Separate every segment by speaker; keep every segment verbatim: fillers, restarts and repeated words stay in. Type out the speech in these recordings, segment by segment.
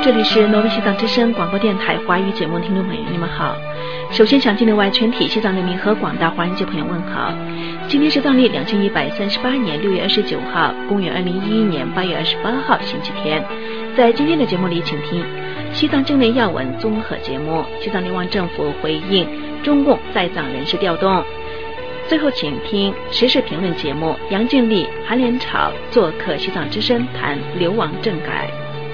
Speaker 1: 这里是挪威西藏之声广播电台华语节目，听众朋友你们好。首先向境内外全体西藏人民和广大华人界朋友问好。今天是藏历两千一百三十八年六月二十九号，公元二零一一年八月二十八号星期天。在今天的节目里，请听西藏境内要闻综合节目，西藏流亡政府回应中共在藏人事调动。最后请听时事评论节目，杨静丽、韩连朝做客西藏之声谈流亡政改。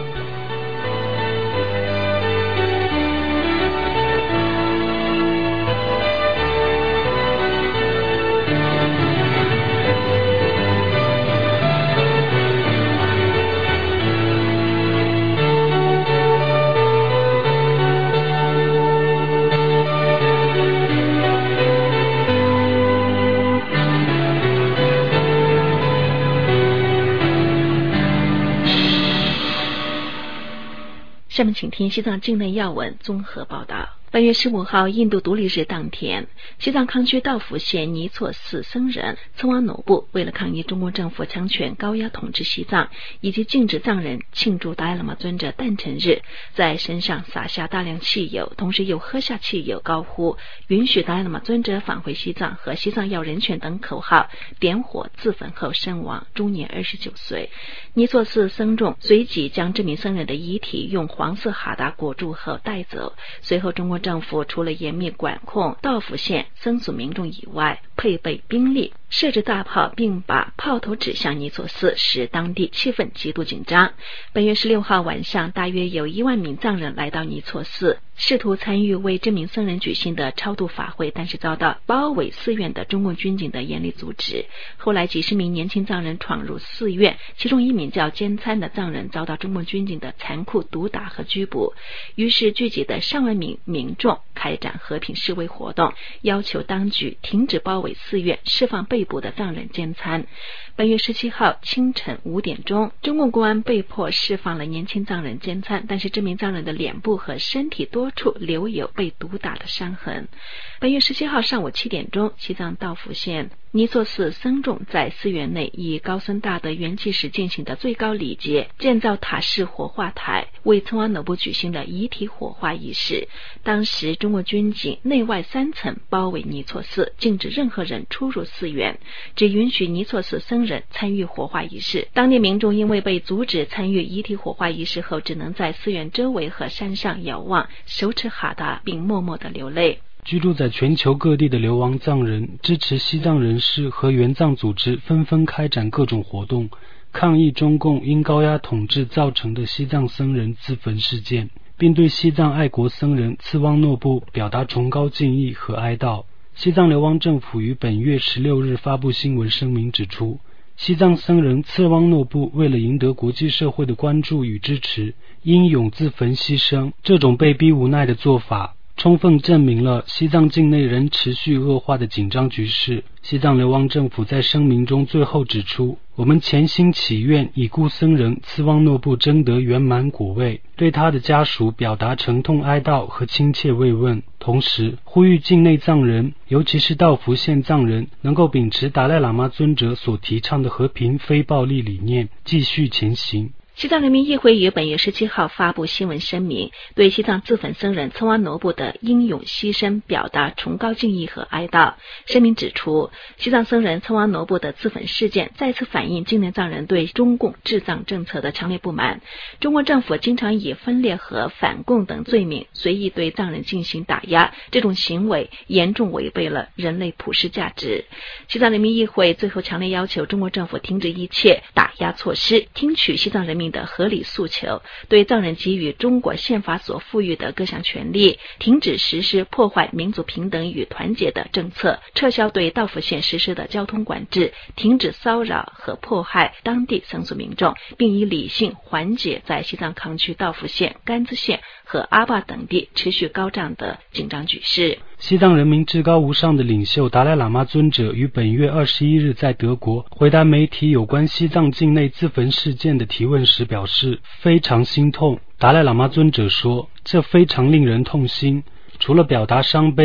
Speaker 1: 下面请听西藏境内要闻综合报道。本月十五号，印度独立日当天，西藏康区道府县尼措寺僧人蹭旺努布为了抗议中共政府强权高压统治西藏，以及禁止藏人庆祝达赖喇嘛尊者诞辰日，在身上洒下大量汽油，同时又喝下汽油，高呼允许达赖喇嘛尊者返回西藏和西藏要人权等口号，点火自焚后身亡，终年二十九岁。尼措寺僧众随即将这名僧人的遗体用黄色哈达裹住后带走。随后中国政府除了严密管控道府县僧俗民众以外，配备兵力，设置大炮，并把炮头指向尼措寺，使当地气氛极度紧张。本月十六号晚上，大约有一万名藏人来到尼措寺，试图参与为这名僧人举行的超度法会，但是遭到包围寺院的中共军警的严厉阻止。后来几十名年轻藏人闯入寺院，其中一名叫坚参的藏人遭到中共军警的残酷毒打和拘捕。于是聚集的上万名民众开展和平示威活动，要求当局停止包围寺院，释放被捕的藏人坚参。本月十七号清晨五点钟，中共公安被迫释放了年轻藏人坚参，但是这名藏人的脸部和身体多处留有被毒打的伤痕。本月十七号上午七点钟，西藏道府县尼措寺僧众在寺院内以高僧大德圆寂时进行的最高礼节，建造塔式火化台，为蹭旺努布举行了遗体火化仪式。当时中国军警内外三层包围尼措寺，禁止任何人出入寺院，只允许尼措寺僧人参与火化仪式。当地民众因为被阻止参与遗体火化仪式后，只能在寺院周围和山上遥望，手持哈达，并默默地流泪。
Speaker 2: 居住在全球各地的流亡藏人支持西藏人士和援藏组织纷纷开展各种活动，抗议中共因高压统治造成的西藏僧人自焚事件，并对西藏爱国僧人次旺诺布表达崇高敬意和哀悼。西藏流亡政府于本月十六日发布新闻声明指出，西藏僧人次旺诺布为了赢得国际社会的关注与支持，英勇自焚牺牲，这种被逼无奈的做法充分证明了西藏境内仍持续恶化的紧张局势。西藏流亡政府在声明中最后指出，我们潜心祈愿已故僧人次旺诺布争得圆满果位，对他的家属表达沉痛哀悼和亲切慰问，同时呼吁境内藏人，尤其是道府县藏人，能够秉持达赖喇嘛尊者所提倡的和平非暴力理念，继续前行。
Speaker 1: 西藏人民议会于本月十七号发布新闻声明，对西藏自焚僧人蹭旺努布的英勇牺牲表达崇高敬意和哀悼。声明指出，西藏僧人蹭旺努布的自焚事件再次反映境内藏人对中共治藏政策的强烈不满。中国政府经常以分裂和反共等罪名随意对藏人进行打压，这种行为严重违背了人类普世价值。西藏人民议会最后强烈要求中国政府停止一切打压措施，听取西藏人民的合理诉求，对藏人给予中国宪法所赋予的各项权利，停止实施破坏民族平等与团结的政策，撤销对道府县实施的交通管制，停止骚扰和迫害当地僧俗民众，并以理性缓解在西藏康区道府县、甘孜县和阿坝等地持续高涨的紧张局势。
Speaker 2: 西藏人民至高无上的领袖达赖喇嘛尊者于本月二十一日在德国回答媒体有关西藏境内自焚事件的提问时表示，非常心痛。达赖喇嘛尊者说，这非常令人痛心。除了表达伤悲，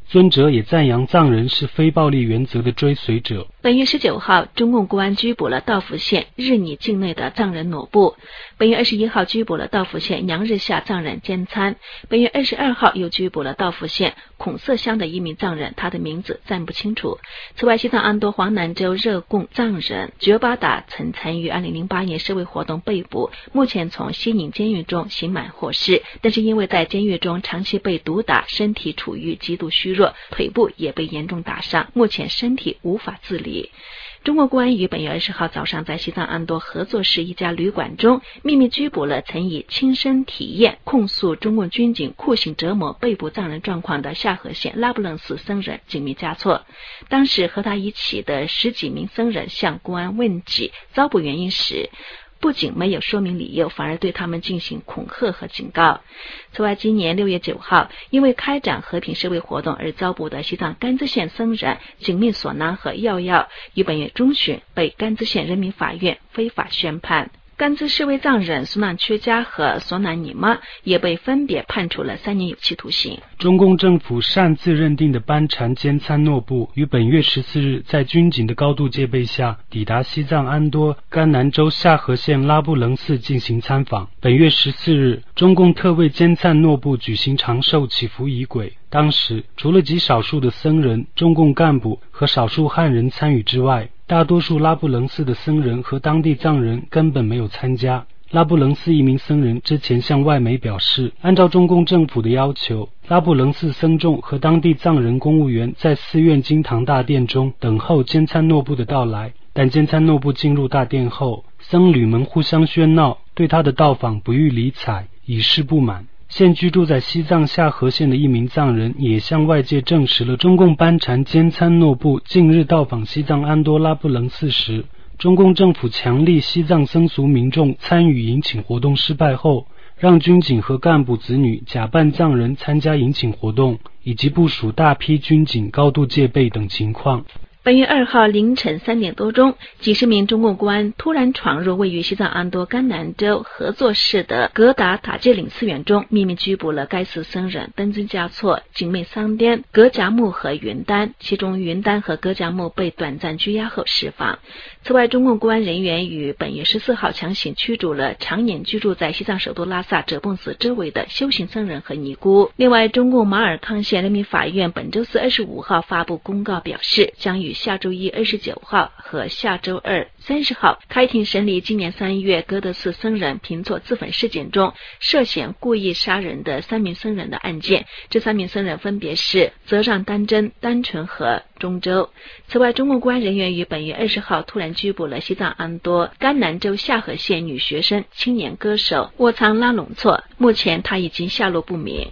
Speaker 2: 尊者也赞扬藏人是非暴力原则的追随者。
Speaker 1: 本月十九号，中共公安拘捕了道孚县日拟境内的藏人挪部。本月二十一号，拘捕了道孚县娘日下藏人坚参。本月二十二号，又拘捕了道孚县孔色乡的一名藏人，他的名字暂不清楚。此外，西藏安多黄南州热贡藏人觉巴达曾参与二零零八年社会活动被捕，目前从西宁监狱中刑满获释，但是因为在监狱中长期被毒打，身体处于极度虚弱，腿部也被严重打伤，目前身体无法自理。中国公安于本月二十号早上在西藏安多合作市一家旅馆中秘密拘捕了曾以亲身体验控诉中共军警酷刑折磨被捕藏人状况的夏河县拉卜楞寺僧人景密嘉措。当时和他一起的十几名僧人向公安问及遭捕原因时，不仅没有说明理由，反而对他们进行恐吓和警告。此外，今年六月九号，因为开展和平示威活动而遭捕的西藏甘孜县僧人景密索南和耀耀，于本月中旬被甘孜县人民法院非法宣判。甘孜示威藏人苏南缺加和索南尼玛也被分别判处了三年有期徒刑。
Speaker 2: 中共政府擅自认定的班禅坚参诺布于本月十四日在军警的高度戒备下抵达西藏安多甘南州夏河县拉布楞寺进行参访。本月十四日，中共特为坚参诺布举行长寿祈福仪轨，当时除了极少数的僧人、中共干部和少数汉人参与之外，大多数拉布楞寺的僧人和当地藏人根本没有参加。拉布楞寺一名僧人之前向外媒表示，按照中共政府的要求，拉布楞寺僧众和当地藏人公务员在寺院金堂大殿中等候坚参诺布的到来，但坚参诺布进入大殿后，僧侣们互相喧闹，对他的到访不予理睬，以示不满。现居住在西藏夏河县的一名藏人也向外界证实了中共班禅坚参诺布近日到访西藏安多拉布楞寺时，中共政府强力西藏僧俗民众参与迎请活动失败后，让军警和干部子女假扮藏人参加迎请活动，以及部署大批军警高度戒备等情况。
Speaker 1: 本月二号凌晨三点多钟，几十名中共公安突然闯入位于西藏安多甘南州合作市的格达塔戒岭寺院中，秘密拘捕了该寺僧人登尊嘉措、景妹桑颠、格贾木和云丹，其中云丹和格贾木被短暂拘押后释放。此外，中共公安人员于本月十四号强行驱逐了常年居住在西藏首都拉萨哲蚌寺周围的修行僧人和尼姑。另外，中共马尔康县人民法院本周四二十五号发布公告表示，将于下周一二十九号和下周二三十号开庭审理今年三月哥德寺僧人平措自焚事件中涉嫌故意杀人的三名僧人的案件。这三名僧人分别是泽让丹真、丹纯和中州。此外，中共公安人员于本月二十号突然拘捕了西藏安多甘南州夏河县女学生、青年歌手沃仓拉隆措，目前她已经下落不明。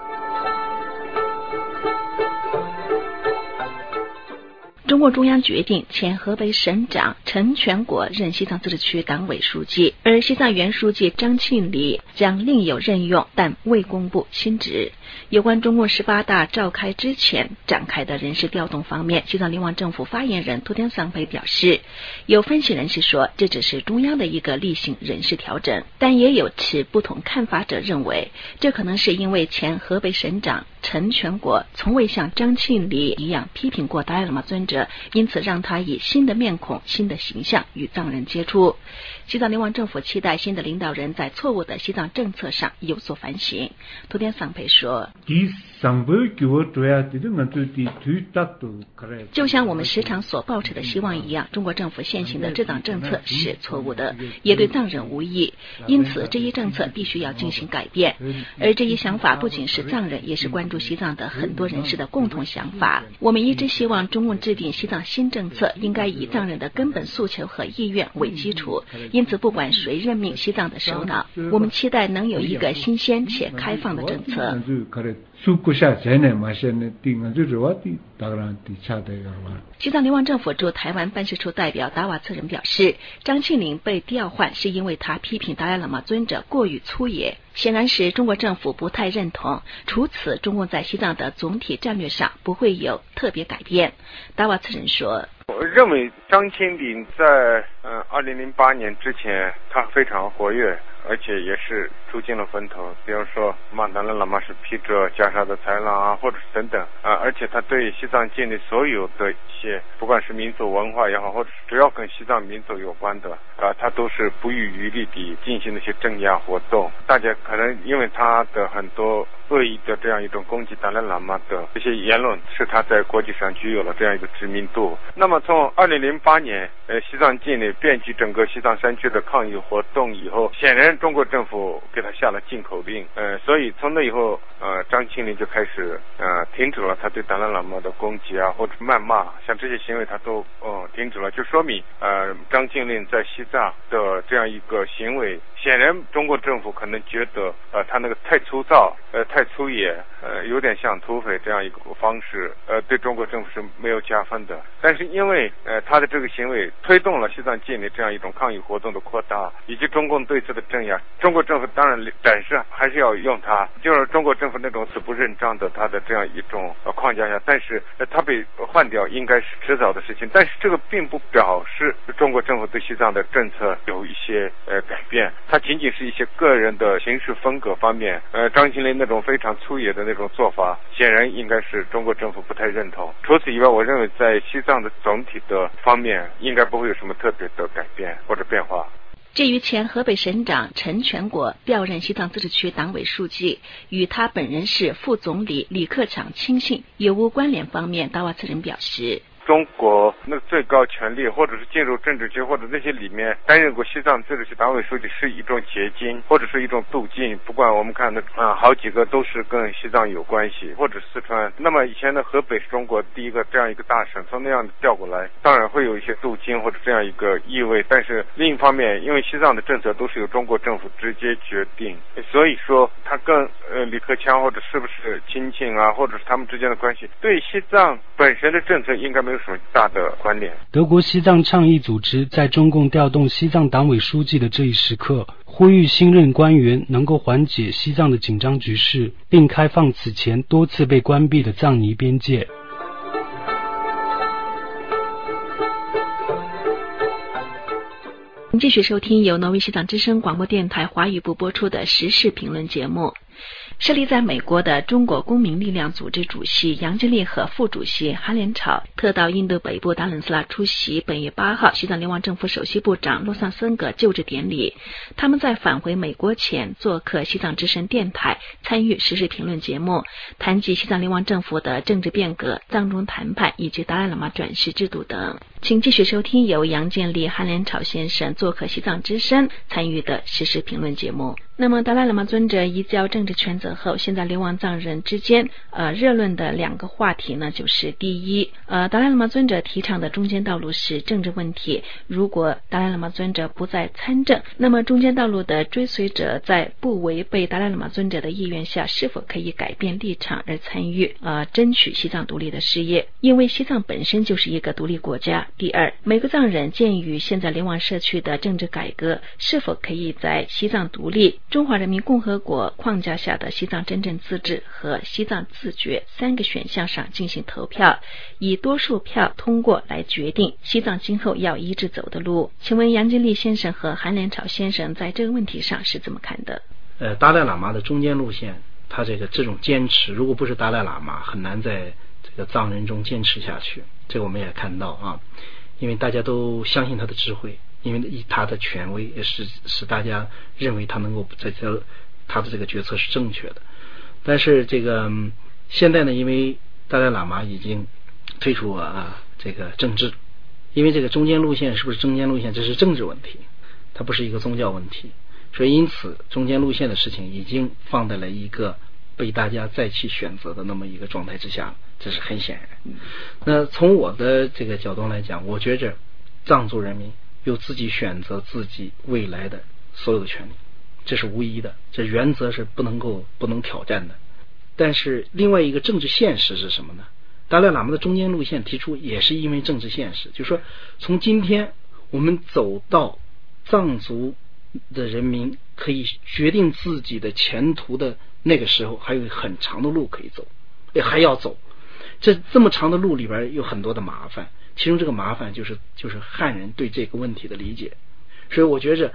Speaker 1: 中共中央决定前河北省长陈全国任西藏自治区党委书记，而西藏原书记张庆黎将另有任用，但未公布新职。有关中共十八大召开之前展开的人事调动方面，西藏流亡政府发言人图天桑培表示，有分析人士说这只是中央的一个例行人事调整，但也有持不同看法者认为，这可能是因为前河北省长陈全国从未像张庆黎一样批评过达赖喇嘛尊者，因此让他以新的面孔、新的形象与藏人接触。西藏流亡政府期待新的领导人在错误的西藏政策上有所反省。图天桑培说，就像我们时常所抱持的希望一样，中国政府现行的治党政策是错误的，也对藏人无益，因此这一政策必须要进行改变。而这一想法不仅是藏人，也是关注西藏的很多人士的共同想法。我们一直希望中共制定西藏新政策应该以藏人的根本诉求和意愿为基础，因此不管谁任命西藏的首脑，我们期待能有一个新鲜且开放的政策。西藏流亡政府驻台湾办事处代表达瓦策人表示，张庆黎被调换是因为他批评达赖喇嘛尊者过于粗野，显然是中国政府不太认同。除此，中共在西藏的总体战略上不会有特别改变。达瓦策人说，
Speaker 3: 我认为张庆黎在呃二零零八年之前他非常活跃， 而且也是住进了坟头。比如说马达赖喇嘛是披着袈裟的豺狼啊，或者是等等啊，而且他对西藏境内所有的一些不管是民族文化也好，或者是只要跟西藏民族有关的啊，他都是不遗余力地进行那些镇压活动。大家可能因为他的很多恶意的这样一种攻击达赖喇嘛的这些言论，使他在国际上具有了这样一个知名度。那么从二零零八年呃西藏境内遍及整个西藏山区的抗议活动以后，显然中国政府给他下了禁口令，呃所以从那以后呃张庆林就开始呃停止了他对达赖喇嘛的攻击啊，或者谩骂，像这些行为他都呃停止了，就说明呃张庆林在西藏的这样一个行为，显然中国政府可能觉得呃他那个太粗糙呃太粗野，呃有点像土匪这样一个方式，呃对中国政府是没有加分的。但是因为呃他的这个行为推动了西藏境内这样一种抗议活动的扩大，以及中共对此的镇压，中国政府当然暂时还是要用它，就是中国政府那种死不认账的他的这样一种呃框架下，但是呃他被换掉应该是迟早的事情。但是这个并不表示中国政府对西藏的政策有一些呃改变，它仅仅是一些个人的行事风格方面，呃张庆林那种非常粗野的那种做法，显然应该是中国政府不太认同。除此以外，我认为在西藏的总体的方面应该不会有什么特别的改变或者变化。
Speaker 1: 至于前河北省长陈全国调任西藏自治区党委书记，与他本人是副总理李克强亲信有无关联方面，达瓦茨人表示，
Speaker 3: 中国那最高权力，或者是进入政治局，或者那些里面担任过西藏自治区党委书记，是一种捷径，或者是一种途径。不管我们看的啊，好几个都是跟西藏有关系，或者四川。那么以前的河北是中国第一个这样一个大省，从那样调过来，当然会有一些途径或者这样一个意味。但是另一方面，因为西藏的政策都是由中国政府直接决定，所以说他跟呃李克强或者是不是亲戚啊，或者是他们之间的关系，对西藏本身的政策应该没有什么大的关联。
Speaker 2: 德国西藏倡议组织在中共调动西藏党委书记的这一时刻，呼吁新任官员能够缓解西藏的紧张局势，并开放此前多次被关闭的藏尼边界。
Speaker 1: 继续收听由挪威西藏之声广播电台华语部播出的时事评论节目。设立在美国的中国公民力量组织主席杨金丽和副主席哈连朝特到印度北部达伦斯拉出席本月八号西藏联邦政府首席部长洛桑森格就职典礼。他们在返回美国前做客西藏之声电台，参与时事评论节目，谈及西藏联邦政府的政治变革、藏中谈判以及达赖喇嘛转世制度等。请继续收听由杨建立、哈连朝先生做客西藏之声参与的时事评论节目。那么达赖喇嘛尊者移交政治权责后，现在流亡藏人之间呃热论的两个话题呢，就是第一，呃达赖喇嘛尊者提倡的中间道路是政治问题，如果达赖喇嘛尊者不再参政，那么中间道路的追随者在不违背达赖喇嘛尊者的意愿下，是否可以改变立场而参与呃争取西藏独立的事业，因为西藏本身就是一个独立国家。第二，每个藏人鉴于现在流亡社区的政治改革，是否可以在西藏独立、中华人民共和国框架下的西藏真正自治和西藏自觉三个选项上进行投票，以多数票通过来决定西藏今后要一直走的路。请问杨金立先生和韩连朝先生在这个问题上是怎么看的？
Speaker 4: 呃，达赖喇嘛的中间路线，他这个这种坚持，如果不是达赖喇嘛，很难在这个藏人中坚持下去。这个我们也看到啊，因为大家都相信他的智慧，因为他的权威也是使大家认为他能够在这他的这个决策是正确的。但是这个现在呢，因为达赖喇嘛已经退出啊这个政治，因为这个中间路线是不是中间路线，这是政治问题，它不是一个宗教问题，所以因此中间路线的事情已经放在了一个被大家再去选择的那么一个状态之下，这是很显然。那从我的这个角度来讲，我觉着藏族人民有自己选择自己未来的所有的权利，这是无疑的，这原则是不能够不能挑战的。但是另外一个政治现实是什么呢？达赖喇嘛的中间路线提出也是因为政治现实，就是说从今天我们走到藏族的人民可以决定自己的前途的那个时候，还有很长的路可以走，也还要走。这这么长的路里边有很多的麻烦，其中这个麻烦就是就是汉人对这个问题的理解。所以我觉着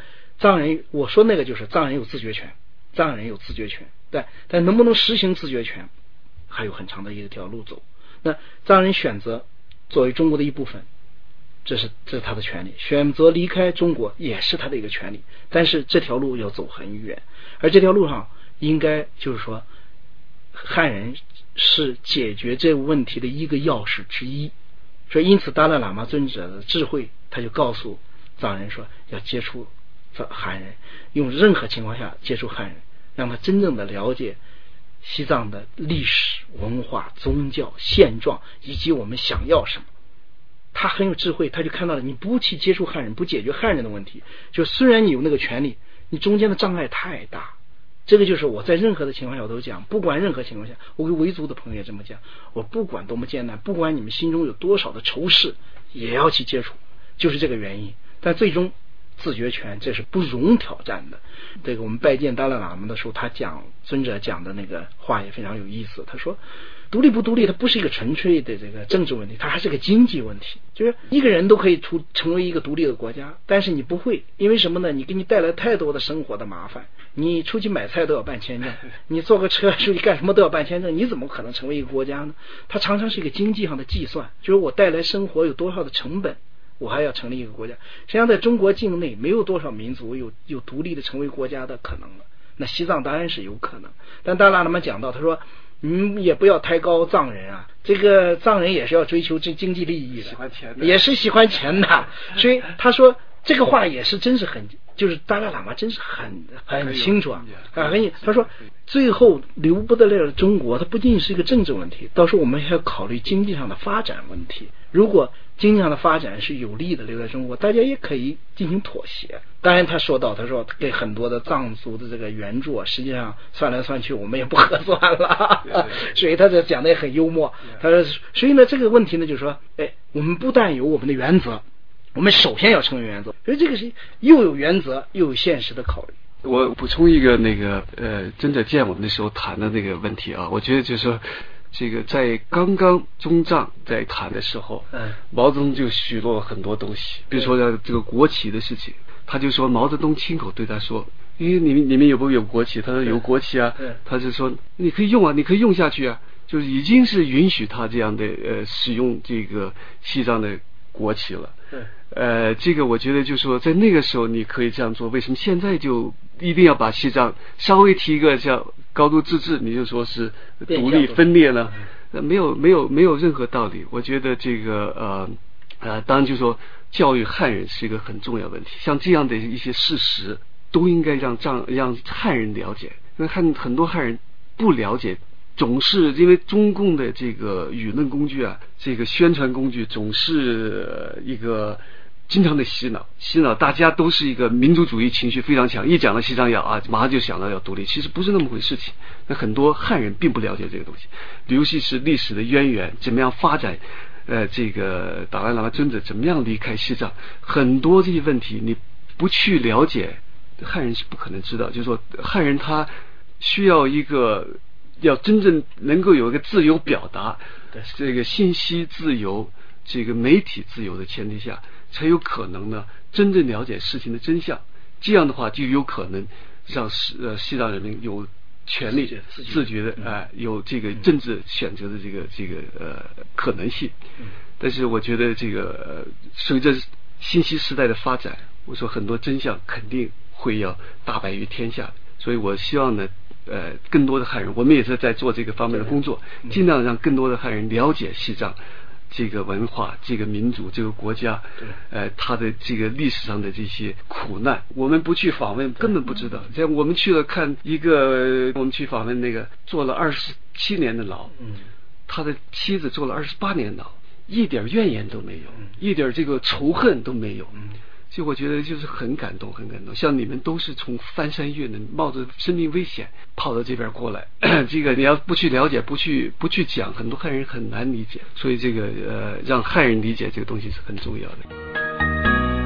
Speaker 4: 藏人，我说那个就是藏人有自决权，藏人有自决权，对，但能不能实行自决权，还有很长的一条路走。那藏人选择作为中国的一部分，这是这是他的权利，选择离开中国也是他的一个权利，但是这条路要走很远，而这条路上应该就是说汉人是解决这个问题的一个钥匙之一。所以因此达赖喇嘛尊者的智慧，他就告诉藏人说要接触汉人，用任何情况下接触汉人，让他真正的了解西藏的历史文化宗教现状以及我们想要什么。他很有智慧，他就看到了你不去接触汉人，不解决汉人的问题，就虽然你有那个权利，你中间的障碍太大。这个就是我在任何的情况下我都讲，不管任何情况下，我给维族的朋友也这么讲，我不管多么艰难，不管你们心中有多少的仇视，也要去接触，就是这个原因。但最终自决权这是不容挑战的。这个我们拜见达赖喇嘛的时候，他讲尊者讲的那个话也非常有意思，他说独立不独立它不是一个纯粹的这个政治问题，它还是个经济问题。就是一个人都可以出成为一个独立的国家，但是你不会，因为什么呢？你给你带来太多的生活的麻烦，你出去买菜都要办签证，你坐个车出去干什么都要办签证，你怎么可能成为一个国家呢？它常常是一个经济上的计算，就是我带来生活有多少的成本，我还要成立一个国家。实际上在中国境内没有多少民族有有独立的成为国家的可能了，那西藏当然是有可能。但达赖喇嘛讲到，他说嗯，也不要抬高藏人啊，这个藏人也是要追求这经济利益的，
Speaker 5: 喜欢钱的，
Speaker 4: 也是喜欢钱的。所以他说这个话也是真是很，就是达赖喇嘛真是很很清楚啊，啊，很他说最后留不得了中国，它不仅仅是一个政治问题，到时候我们还要考虑经济上的发展问题。如果经济上的发展是有利的留在中国，大家也可以进行妥协。当然他说到，他说给很多的藏族的这个援助，实际上算来算去我们也不合算了，所以他这讲的也很幽默。他说所以呢这个问题呢就是说，哎，我们不但有我们的原则，我们首先要成为原则，所以这个是又有原则又有现实的考虑。
Speaker 5: 我补充一个那个呃真的见我们的时候谈的那个问题啊，我觉得就是说这个在刚刚中藏在谈的时候，嗯，毛泽东就许诺了很多东西，比如说这个国旗的事情，他就说毛泽东亲口对他说，因为你们你们有没有国旗？他说有国旗啊，他就说你可以用啊，你可以用下去啊，就是已经是允许他这样的呃使用这个西藏的国旗了。对，呃，这个我觉得就是说在那个时候你可以这样做，为什么现在就一定要把西藏稍微提一个叫高度自治，你就说是独立分裂呢？没有没有没有任何道理。我觉得这个呃呃，当然就说教育汉人是一个很重要的问题，像这样的一些事实都应该让藏让汉人了解，因为汉很多汉人不了解。总是因为中共的这个舆论工具啊，这个宣传工具总是一个经常的洗脑，洗脑大家都是一个民族主义情绪非常强，一讲到西藏要啊，马上就想到要独立，其实不是那么回事情。那很多汉人并不了解这个东西，尤其是历史的渊源，怎么样发展，呃，这个达赖喇嘛尊者怎么样离开西藏，很多这些问题你不去了解，汉人是不可能知道。就是说，汉人他需要一个。要真正能够有一个自由表达，这个信息自由、这个媒体自由的前提下，才有可能呢真正了解事情的真相。这样的话，就有可能让西呃西藏人民有权利自觉的啊、呃，有这个政治选择的这个这个呃可能性。但是我觉得这个、呃、随着信息时代的发展，我说很多真相肯定会要大白于天下。所以我希望呢。呃，更多的汉人，我们也是在做这个方面的工作，尽量让更多的汉人了解西藏这个文化、这个民族、这个国家，呃，它的这个历史上的这些苦难，我们不去访问，根本不知道。像我们去了看一个，我们去访问那个坐了二十七年的牢，他的妻子坐了二十八年牢，一点怨言都没有，一点这个仇恨都没有。所以我觉得就是很感动，很感动。像你们都是从翻山越岭，冒着生命危险跑到这边过来，这个你要不去了解，不去不去讲，很多汉人很难理解。所以这个呃，让汉人理解这个东西是很重要的。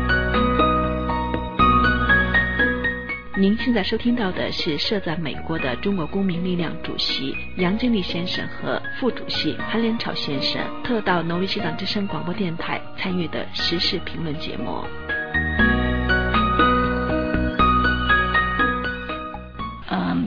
Speaker 1: 您现在收听到的是设在美国的中国公民力量主席杨经理先生和副主席韩连朝先生特到挪威西藏之声广播电台参与的时事评论节目。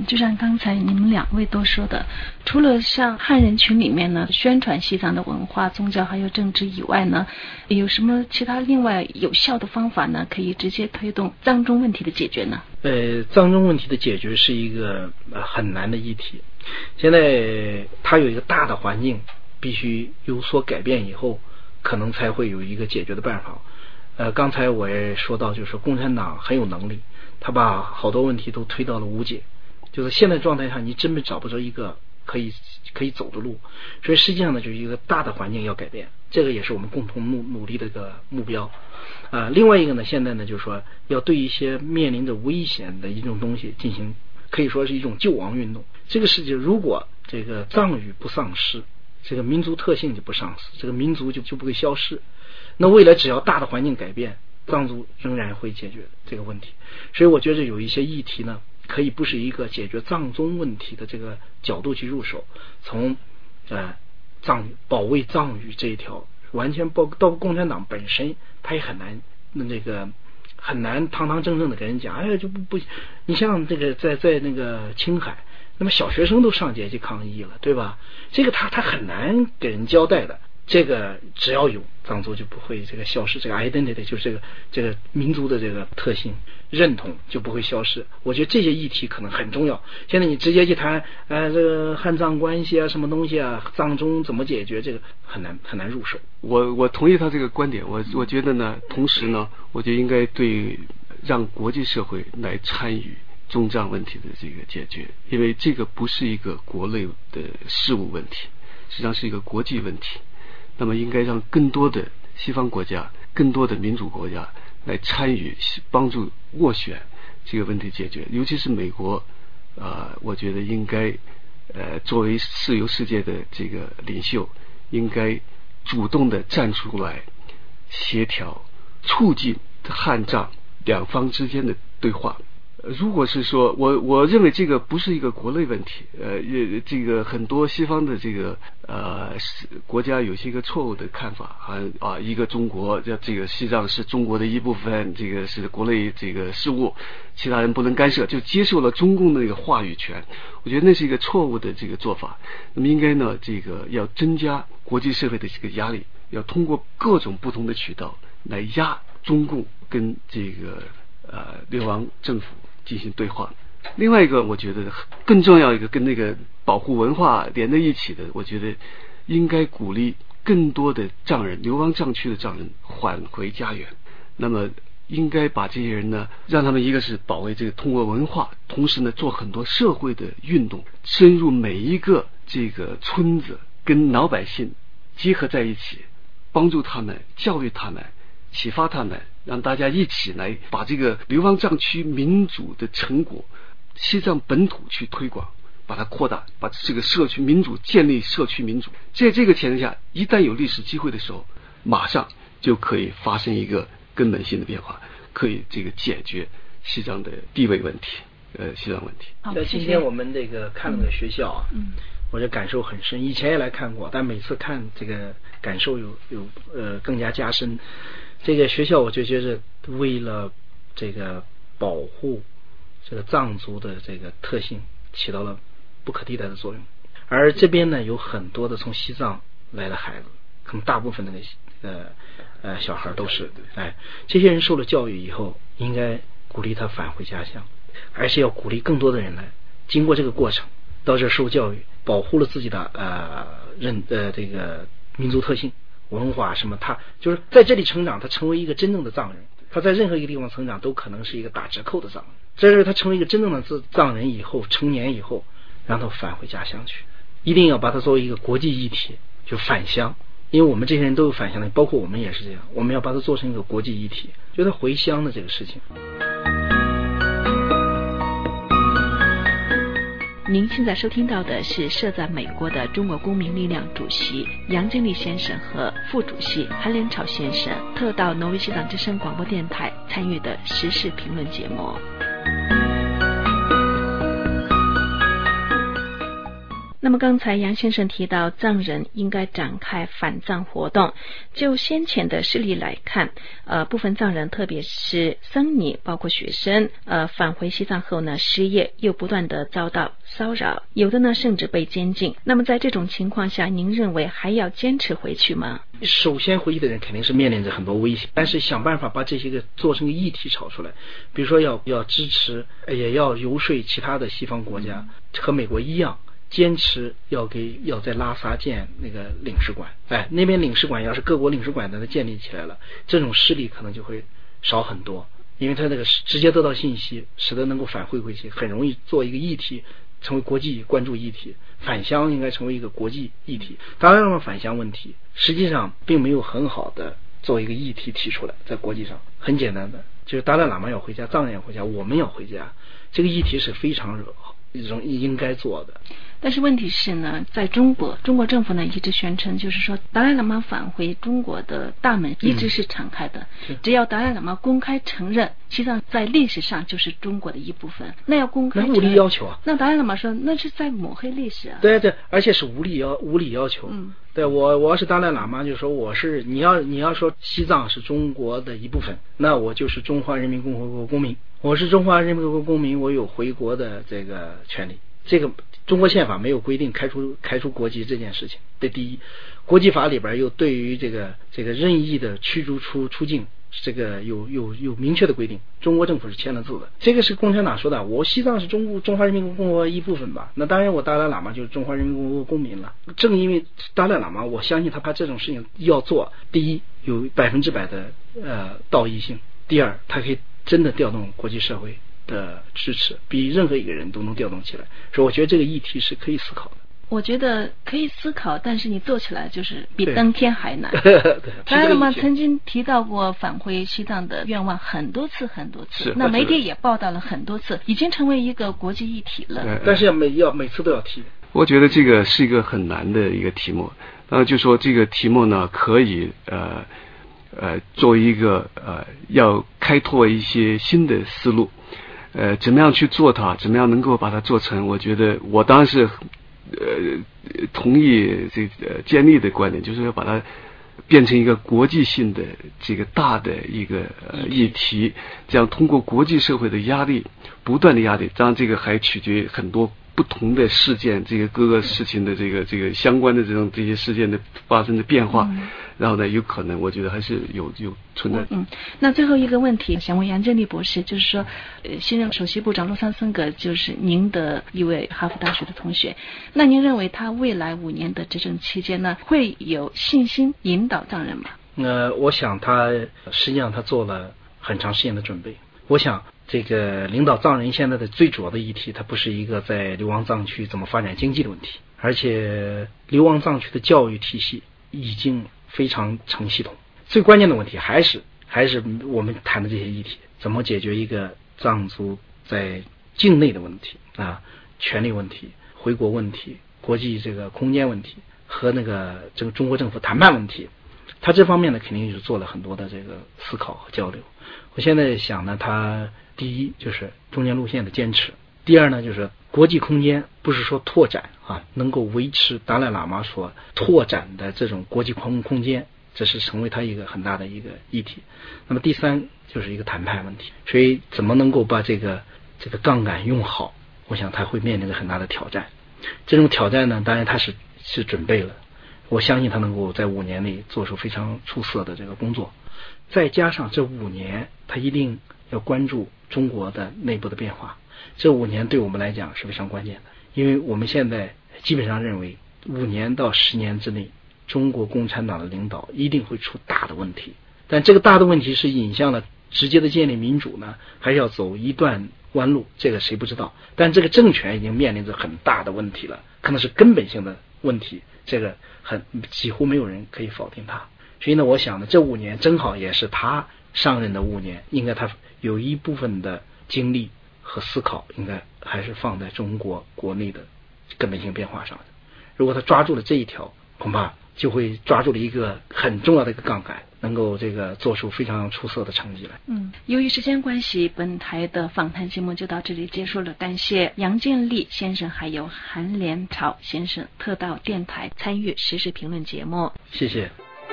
Speaker 1: 就像刚才你们两位都说的，除了像汉人群里面呢宣传西藏的文化、宗教还有政治以外呢，有什么其他另外有效的方法呢，可以直接推动藏中问题的解决呢？
Speaker 4: 呃，藏中问题的解决是一个、呃、很难的议题。现在它有一个大的环境必须有所改变以后，可能才会有一个解决的办法。呃，刚才我也说到，就是共产党很有能力，他把好多问题都推到了无解，就是现在状态下你根本找不着一个可以可以走的路。所以实际上呢，就是一个大的环境要改变，这个也是我们共同努努力的一个目标。啊、呃，另外一个呢，现在呢就是说要对一些面临着危险的一种东西进行，可以说是一种救亡运动。这个世界如果这个藏语不丧失，这个民族特性就不丧失，这个民族就就不会消失。那未来只要大的环境改变，藏族仍然会解决这个问题。所以我觉得有一些议题呢，可以不是一个解决藏中问题的这个角度去入手，从呃藏语保卫藏语这一条，完全包到共产党本身，他也很难那个很难堂堂正正的跟人讲，哎呀就不不，你像这个在在那个青海，那么小学生都上街去抗议了，对吧？这个他他很难给人交代的。这个只要有藏族就不会这个消失，这个 identity 就是这个这个民族的这个特性认同就不会消失。我觉得这些议题可能很重要。现在你直接去谈呃这个汉藏关系啊，什么东西啊，藏中怎么解决，这个很难很难入手。
Speaker 5: 我我同意他这个观点，我我觉得呢，同时呢，我觉得应该对让国际社会来参与中藏问题的这个解决，因为这个不是一个国内的事务问题，实际上是一个国际问题。那么应该让更多的西方国家、更多的民主国家来参与，帮助斡旋这个问题解决。尤其是美国，呃，我觉得应该，呃，作为自由世界的这个领袖，应该主动的站出来，协调、促进汉藏两方之间的对话。如果是说我我认为这个不是一个国内问题，呃，这个很多西方的这个呃国家有些一个错误的看法啊啊，一个中国，这这个西藏是中国的一部分，这个是国内这个事务，其他人不能干涉，就接受了中共的那个话语权。我觉得那是一个错误的这个做法。那么应该呢，这个要增加国际社会的这个压力，要通过各种不同的渠道来压中共跟这个呃流亡政府进行对话。另外一个我觉得更重要一个跟那个保护文化连在一起的，我觉得应该鼓励更多的藏人，流亡藏区的藏人返回家园。那么应该把这些人呢，让他们一个是保卫这个通过文化，同时呢做很多社会的运动，深入每一个这个村子，跟老百姓结合在一起，帮助他们，教育他们，启发他们，让大家一起来把这个流亡藏区民主的成果西藏本土去推广，把它扩大，把这个社区民主建立社区民主。在这个前提下，一旦有历史机会的时候，马上就可以发生一个根本性的变化，可以这个解决西藏的地位问题，呃，西藏问题。
Speaker 4: 在今天我们这个看那个学校啊，嗯，我这感受很深。以前也来看过，但每次看这个感受有有呃更加加深。这个学校我就觉得为了这个保护这个藏族的这个特性起到了不可替代的作用。而这边呢有很多的从西藏来的孩子，可能大部分的那些呃呃小孩都是，哎，这些人受了教育以后，应该鼓励他返回家乡，而且要鼓励更多的人来经过这个过程到这受教育，保护了自己的呃认呃这个民族特性。文化什么，他就是在这里成长，他成为一个真正的藏人。他在任何一个地方成长，都可能是一个打折扣的藏人。这是他成为一个真正的藏人以后，成年以后，让他返回家乡去。一定要把它作为一个国际议题，就返乡。因为我们这些人都有返乡的，包括我们也是这样。我们要把它做成一个国际议题，就他回乡的这个事情。
Speaker 1: 您现在收听到的是设在美国的中国公民力量主席杨建立先生和副主席韩连朝先生特到挪威西藏之声广播电台参与的时事评论节目。 那么刚才杨先生提到藏人应该展开反藏活动，就先前的事例来看，呃，部分藏人特别是僧尼包括学生呃，返回西藏后呢失业，又不断的遭到骚扰，有的呢甚至被监禁。那么在这种情况下，您认为还要坚持回去吗？
Speaker 4: 首先回去的人肯定是面临着很多危险，但是想办法把这些个做成个议题炒出来，比如说要要支持，也要游说其他的西方国家和美国一样，坚持要给要在拉萨建那个领事馆。哎，那边领事馆要是各国领事馆的建立起来了，这种势力可能就会少很多，因为他那个直接得到信息，使得能够反馈回去，很容易做一个议题，成为国际关注议题。返乡应该成为一个国际议题。当然了，返乡问题实际上并没有很好的做一个议题提出来，在国际上很简单的，就是达赖喇嘛要回家，藏人要回家，我们要回家，这个议题是非常容易应该做的。
Speaker 1: 但是问题是呢，在中国中国政府呢一直宣称，就是说达赖喇嘛返回中国的大门一直是敞开的、嗯、只要达赖喇嘛公开承认西藏在历史上就是中国的一部分，那要公开承认，
Speaker 4: 那无理要求啊。
Speaker 1: 那达赖喇嘛说那是在抹黑历史啊。
Speaker 4: 对对，而且是无理要无理要求。嗯，对，我我要是达赖喇嘛，就说我是你要你要说西藏是中国的一部分，那我就是中华人民共和国公民，我是中华人民共和国公民，我有回国的这个权利。这个中国宪法没有规定开除开除国籍这件事情，这第一。国际法里边又对于这个这个任意的驱逐出出境，这个有有有明确的规定，中国政府是签了字的。这个是共产党说的，我西藏是中国中华人民共和国一部分吧，那当然我达赖喇嘛就是中华人民共和国公民了。正因为达赖喇嘛，我相信他把这种事情要做，第一有百分之百的呃道义性，第二他可以真的调动国际社会的支持，比任何一个人都能调动起来，所以我觉得这个议题是可以思考的。
Speaker 1: 我觉得可以思考，但是你做起来就是比登天还难。达赖喇嘛曾经提到过返回西藏的愿望很多次很多次，那媒体也报道了很多次，已经成为一个国际议题了。
Speaker 4: 但是要每要每次都要提。
Speaker 5: 我觉得这个是一个很难的一个题目，然后就说这个题目呢可以呃呃作为一个呃要开拓一些新的思路。呃，怎么样去做它？怎么样能够把它做成？我觉得我当然是呃同意这个、呃、建立的观点，就是要把它变成一个国际性的这个大的一个、呃、议题，这样通过国际社会的压力，不断的压力，当然这个还取决于很多不同的事件，这个各个事情的这个这个相关的这种这些事件的发生的变化。嗯，然后呢，有可能我觉得还是有有存在。
Speaker 1: 嗯，那最后一个问题想问杨振立博士，就是说，呃，新任首席部长洛桑森格就是您的一位哈佛大学的同学，那您认为他未来五年的执政期间呢，会有信心引导藏人吗？
Speaker 4: 呃，我想他实际上他做了很长时间的准备。我想这个领导藏人现在的最主要的议题，它不是一个在流亡藏区怎么发展经济的问题，而且流亡藏区的教育体系已经非常成系统，最关键的问题还是还是我们谈的这些议题，怎么解决一个藏族在境内的问题啊，权利问题、回国问题、国际这个空间问题和那个这个中国政府谈判问题。他这方面呢肯定是做了很多的这个思考和交流。我现在想呢，他第一就是中间路线的坚持，第二呢就是国际空间不是说拓展啊，能够维持达赖喇嘛所拓展的这种国际空空间，这是成为他一个很大的一个议题。那么第三就是一个谈判问题，所以怎么能够把这个这个杠杆用好，我想他会面临着很大的挑战。这种挑战呢，当然他是是准备了，我相信他能够在五年内做出非常出色的这个工作。再加上这五年他一定要关注中国的内部的变化，这五年对我们来讲是非常关键的，因为我们现在基本上认为五年到十年之内，中国共产党的领导一定会出大的问题。但这个大的问题是引向了直接的建立民主呢，还是要走一段弯路，这个谁不知道。但这个政权已经面临着很大的问题了，可能是根本性的问题，这个很几乎没有人可以否定它。所以呢，我想呢，这五年正好也是他上任的五年，应该他有一部分的精力和思考应该还是放在中国国内的根本性变化上的。如果他抓住了这一条，恐怕就会抓住了一个很重要的一个杠杆，能够这个做出非常出色的成绩来。
Speaker 1: 嗯，由于时间关系，本台的访谈节目就到这里结束了。感谢杨建立先生还有韩连朝先生特到电台参与时事评论节目。
Speaker 4: 谢谢。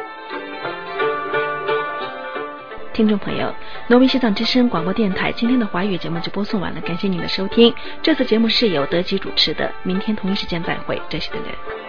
Speaker 1: 听众朋友，挪威西藏之声广播电台今天的华语节目就播送完了，感谢您的收听。这次节目是由德基主持的，明天同一时间再会，这是的人。